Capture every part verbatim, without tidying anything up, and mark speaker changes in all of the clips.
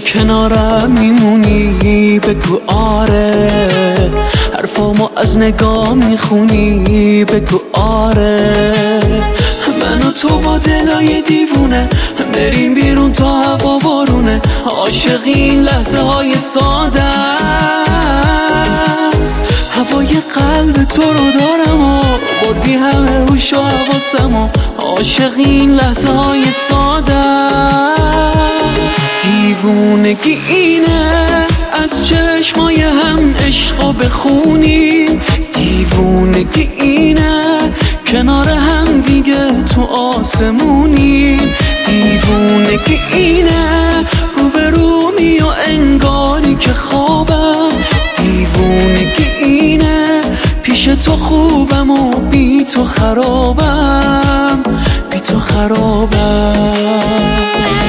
Speaker 1: کنارم میمونی بگو آره، حرفامو از نگاه میخونی بگو آره. من و تو با دلای دیوونه بریم بیرون تا هوا بارونه، عاشقی این لحظه های ساده است. هوای قلب تو رو دارم و بردی همه هوش و حواسم و عاشقی این لحظه های ساده است. دیوونگی اینه از چشمای هم عشقو بخونیم، دیوونگی اینه کنار هم دیگه تو آسمونیم، دیوونگی اینه روبرومی و انگاری که خوابم، دیوونگی اینه پیش تو خوبم و بی تو خرابم، بی تو خرابم.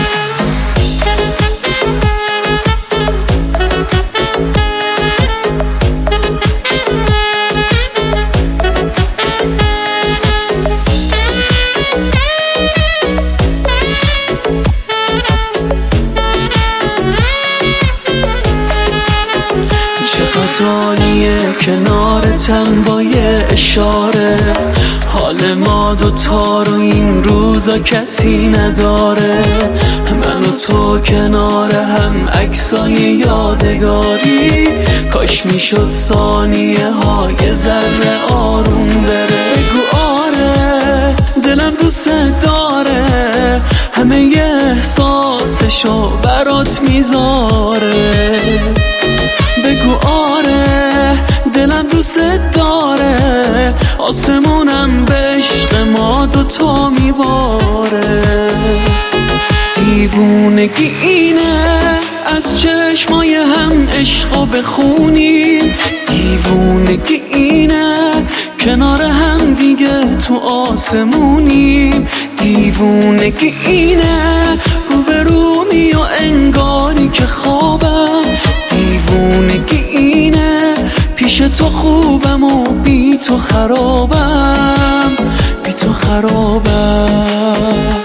Speaker 1: دانیه کنارتم با یه اشاره، حال ما دوتا رو این روزا کسی نداره. من و تو کنار هم عکسای یادگاری، کاش میشد ثانیه های ذره آروم بره. بگو آره دلم دوست داره، همه ی احساسشو برات میذاره. بگو آره دلم دوست داره، آسمونم به عشق ما دوتا میباره. دیوونگی اینه از چشمای هم عشقو بخونیم، دیوونگی اینه کنار هم دیگه تو آسمونیم، دیوونگی اینه روبرومی و انگاری که خوابم، دیوونگی اینه پیش تو خوبم و بی تو خرابم، بی تو خرابم.